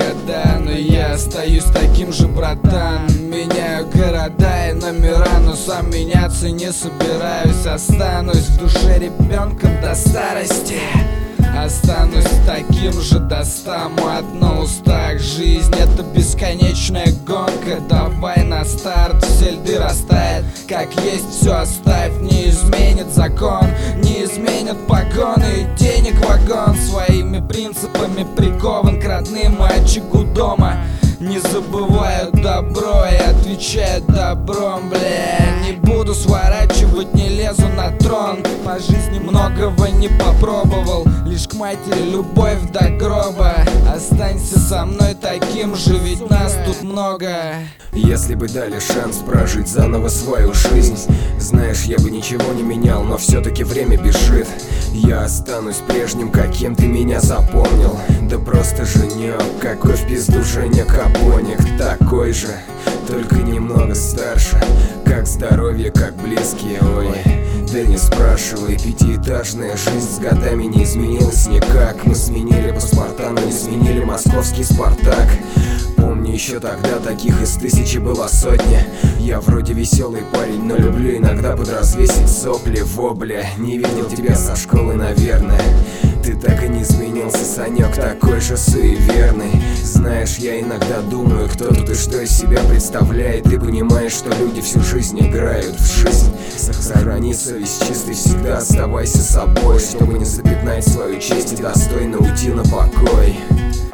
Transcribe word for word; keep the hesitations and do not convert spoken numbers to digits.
года, но я остаюсь таким же, братан. Меняю города и номера, но сам меняться не собираюсь. Останусь в душе ребенком до старости. Останусь таким же до ста. Мой одно устах. Жизнь — это бесконечная гонка. Давай на старт, все льды растает. Как есть, все оставь. Не изменит закон, не изменят погоны. Денег вагон, своими принципами прикован к родным и очагу дома. Не забываю добро и отвечаю добром, бля. Не буду сворачивать, не лезу на трон. По жизни многого не попробовал, лишь к матери любовь до гроба. Останься со мной таким же, ведь нас тут много. Если бы дали шанс прожить заново свою жизнь, знаешь, я бы ничего не менял, но все-таки время бежит. Я останусь прежним, каким ты меня запомнил. Да просто Женек, какой в пизду Женя Капоник. Такой же, только немного старше. Как здоровье, как близкие, ой. Да не спрашивай, пятиэтажная жизнь с годами не изменилась никак. Мы сменили паспорта, но не сменили московский Спартак. Помню, еще тогда таких из тысячи была сотня. Я вроде веселый парень, но люблю иногда подразвесить сопли, вобля. Не видел тебя со школы, наверное. Ты так и не изменился, Санек, такой же суеверный. Знаешь, я иногда думаю, кто тут и что из себя представляет. Ты понимаешь, что люди всю жизнь играют в жизнь. Сохрани совесть чистой, всегда оставайся собой, чтобы не запятнать свою честь и достойно уйти на покой.